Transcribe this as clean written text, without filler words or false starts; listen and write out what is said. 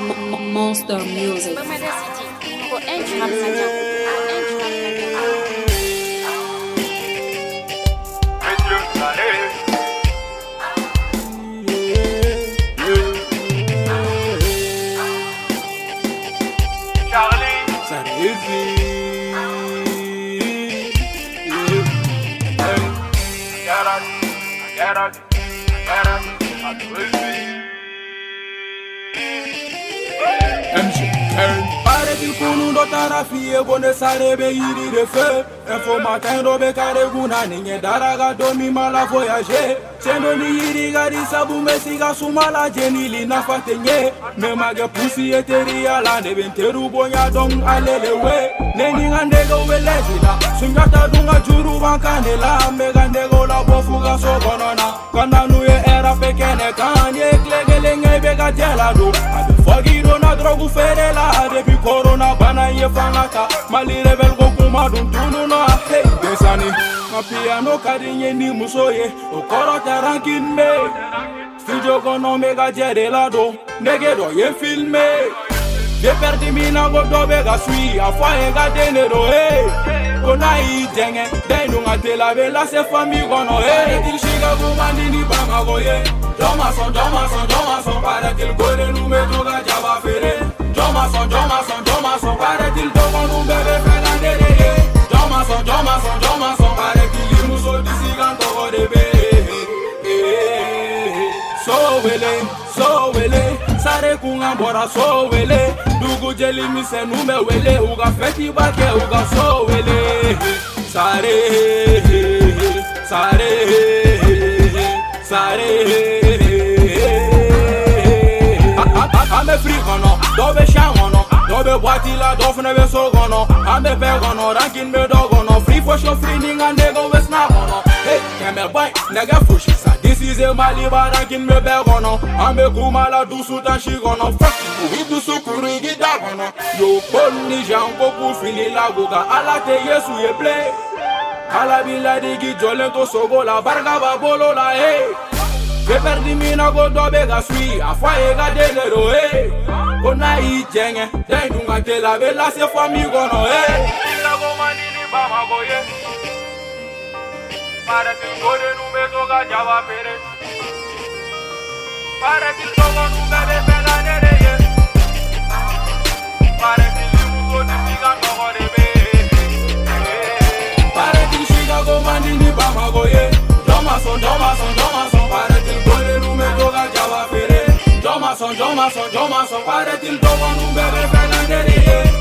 Monster Music. Pare qu'il kunu do tarafiye gone sare be yiri de feu. Info matin do be kare guna ninge daraga domi mala voyager. Sendo ni yiri gari sabu mesiga sumala jenili na fatenye. Me mage pusi eteri ala ne benteru bonya dong alelewe. Neni ngande go welezida sunyata dunga juru wankandela me gande go la bofuga so bonona. Kana nuye era pekene kanye klegele ngebe ga jelado. Fogido na drogu ferela depuis corona bana ye fangata mali rebel go kuma dun tunu no hey desani ma piano kadinye ni musoye o koro tarankin me studio gono mega jerelado nege do ye filme je perdi mina go do bega sui a foye ga denero hey kona i jenge denu ngatela bela se fami gono hey til shiga go mandini banga go ye Doma son, para qu'il gole nous met au gars java ferré. Doma son, para qu'il dogo nous bébé fernandere. Doma son, para qu'il nous so d'ici quand on débé. So wele, sare kunga bora so wele. Dugu jeli mi se nume wele, uga feti bake uga so wele. Sare. Ame free gono, dobe shangono, dobe boatila, dofne be so gono, ame pe gono, rankin me do gono, free for show free ninga nego we snap gono. Hey, keme boy, nega fushisa, this is a maliba rankin me be gono, ame kumala dusu tanshi gono, fuck you, we dusu kuri gida gono, yo pon ni jango ku fili la goga, ala te yesu ye play, ala bila digi jolento sogo la barga babolo la hey. Je perdi mina go dobe ga sui a foye ga denero eh kona I jenge dai dunga te la bella se fami gono eh la go manini ba ma go ye para til gore nu me to ga java pere para til go nu me de bela nere ye para til mu go di ga no go de be para til shiga go manini ba ma go ye Doma son, para qu'il gole nous met au gars java ferré. Doma son, para qu'il dogo nous bébé fernandere.